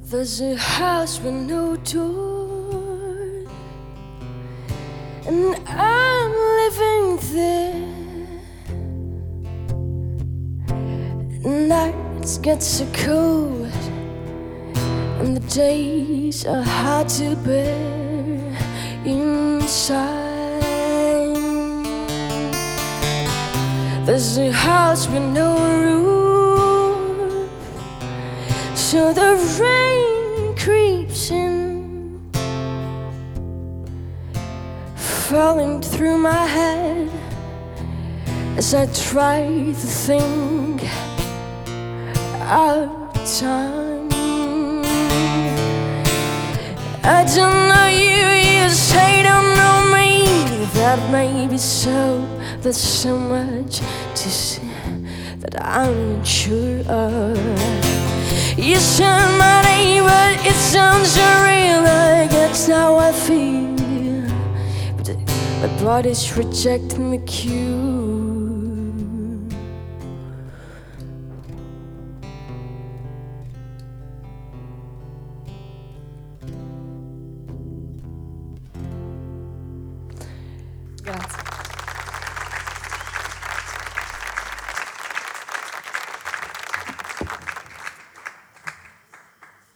There's a house with no door, and I'm living there. Nights get so cold, and the days are hard to bear inside. There's a house with no roof, so the rain creeps in, falling through my head as I try to think out time. I don't know you, you say don't know me. That may be so, there's so much to say that I'm not sure of. You said my name, but it sounds surreal. I guess how I feel, but my body's rejecting the cue. Grazie.